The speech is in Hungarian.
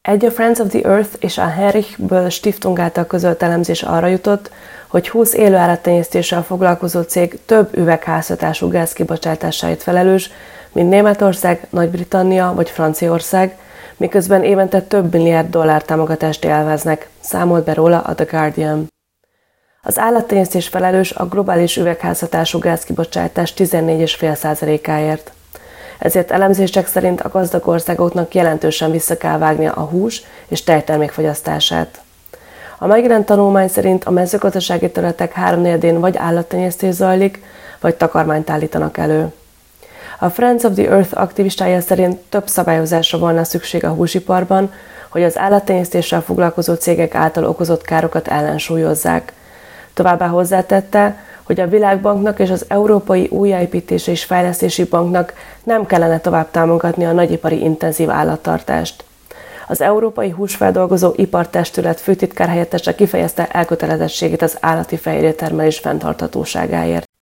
Egy a Friends of the Earth és a Heinrich Böll Stiftung által közölt elemzés arra jutott, hogy 20 élőállattenyésztéssel foglalkozó cég több üvegházhatású gáz kibocsátásáért felelős, mint Németország, Nagy-Britannia vagy Franciaország, miközben évente több milliárd dollár támogatást élveznek, számolt be róla a The Guardian. Az állattenyésztés felelős a globális üvegházhatású gázkibocsátás 14,5%-áért. Ezért elemzések szerint a gazdag országoknak jelentősen vissza kell vágnia a hús és tejtermék fogyasztását. A megjelent tanulmány szerint a mezőgazdasági területek 3/4-én vagy állattenyésztés zajlik, vagy takarmányt állítanak elő. A Friends of the Earth aktivistája szerint több szabályozásra volna szükség a húsiparban, hogy az állattenyésztéssel foglalkozó cégek által okozott károkat ellensúlyozzák. Továbbá hozzátette, hogy a Világbanknak és az Európai Újjáépítési és Fejlesztési Banknak nem kellene tovább támogatni a nagyipari intenzív állattartást. Az Európai Húsfeldolgozó Ipartestület főtitkárhelyettese kifejezte elkötelezettségét az állati fehérjétermelés fenntarthatóságáért.